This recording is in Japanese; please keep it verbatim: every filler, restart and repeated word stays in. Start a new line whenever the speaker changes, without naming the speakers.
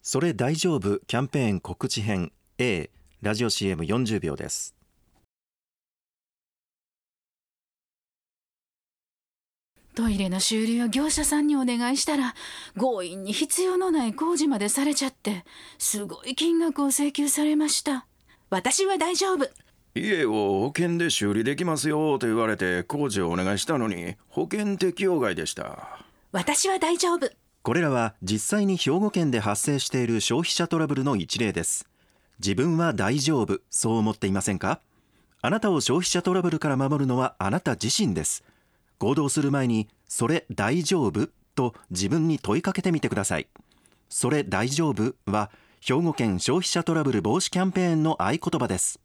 それ大丈夫キャンペーン告知編 A ラジオ シーエムよんじゅうびょうです。
トイレの修理を業者さんにお願いしたら強引に必要のない工事までされちゃってすごい金額を請求されました。私は大丈夫。
家を保険で修理できますよと言われて工事をお願いしたのに保険適用外でした。
私は大丈夫。
これらは実際に兵庫県で発生している消費者トラブルの一例です。自分は大丈夫、そう思っていませんか？あなたを消費者トラブルから守るのはあなた自身です。行動する前にそれ大丈夫と自分に問いかけてみてください。それ大丈夫は兵庫県消費者トラブル防止キャンペーンの合言葉です。